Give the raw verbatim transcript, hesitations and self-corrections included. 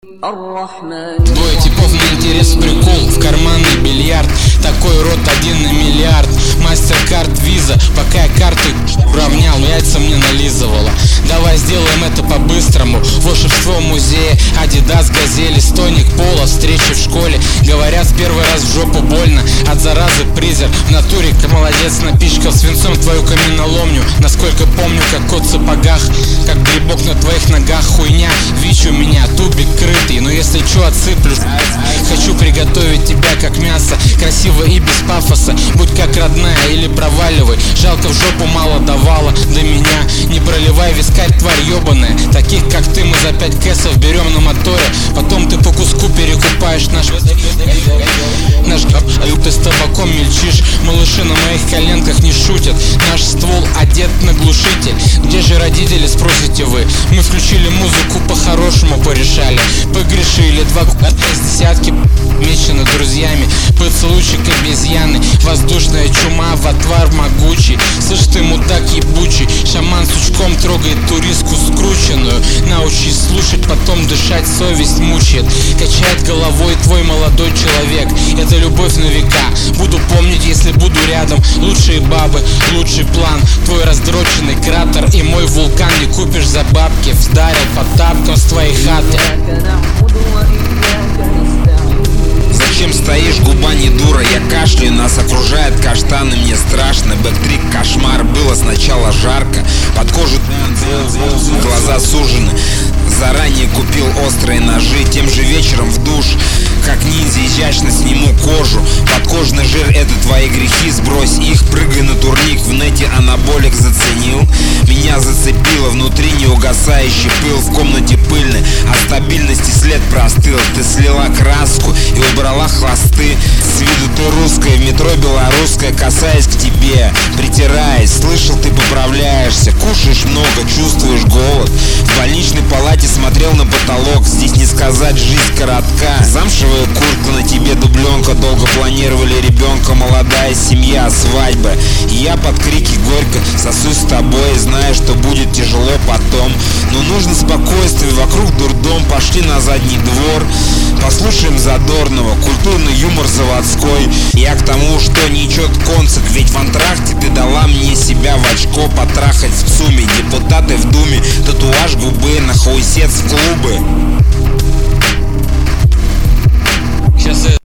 Двое типов на интерес, прикол, в карманный бильярд. Такой рот один на миллиард. Мастеркард, виза, пока я карты уравнял, яйца мне нализывала. Давай сделаем это по-быстрому. Волшебство в музее, Адидас, газели, стойник пола, встречи в школе. Говорят, с первый раз в жопу больно, от заразы призер. В натуре, как молодец, напичкал свинцом твою каменоломню. Насколько помню, как кот в сапогах, как грибок на твоих ногах. Хуйня, вич у меня, тубик крытый, но если чё, отсыплю. Хочу приготовить тебя как мясо, красиво и без пафоса. Будь как родная или проваливай. Жалко, в жопу мало давала до меня. Не проливай вискарь, тварь ебаная. Таких как ты мы за пять кэсов берем на моторе. Потом ты по куску перекупаешь наш Наш ты с табаком мельчишь. Малыши на моих коленках не шутят. Наш ствол одет на глушитель. Где же родители, спросите вы? Мы включили музыку, по-хорошему порешали. Погрешили, два с десятки мечены друзьями. Поцелуйчик обезьяны, воздушная чума в отвар могучий. Слышь ты, мудак ебучий, шаман сучком трогает туристку скрученную. Научись слушать, потом дышать, совесть мучает. Качает головой твой молодой человек. Это любовь на века, буду помнить, если буду рядом. Лучшие бабы, лучший план. Твой раздроченный кратер и мой вулкан не купишь за бабки. Вдарил по тапкам с твоей хаты. Зачем стоишь, губа не дура, я кашляю, нас окружает каштаны, мне страшно. Бэктрик, кошмар, было сначала жарко, под кожу глаза сужены. Заранее купил острые ножи, тем же вечером в душ, как ниндзя изящно сниму кожу. Подкожный жир — это твои грехи, сбрось их, прыгай на турник. В нете анаболик заценил, меня зацепило, внутри неугасающий пыл. В комнате пыльной, от стабильности след простыл. Ты слила краску и убрала хвосты. С виду ты русская, в метро белорусская, касаясь к тебе, притираясь. Слышал, ты поправляешься, кушаешь много, чувствуешь голод. В больничной палате смотрел на потолок, здесь не сказать, жизнь коротка. Замшевая куртка, на тебе дубленка, долго планировали ребенка, молодая семья, свадьба. И я под крики горько сосусь с тобой, зная, что будет тяжело потом. Но нужно спокойствие, вокруг дурдом, пошли на задний двор. Послушаем Задорнова, культурный юмор заводской. Я к тому, что ничего концик, ведь в антракте ты дала мне себя в очко потрахать в ЦУМе. Депутаты в Думе, татуаж губы, на хуесец в клубы.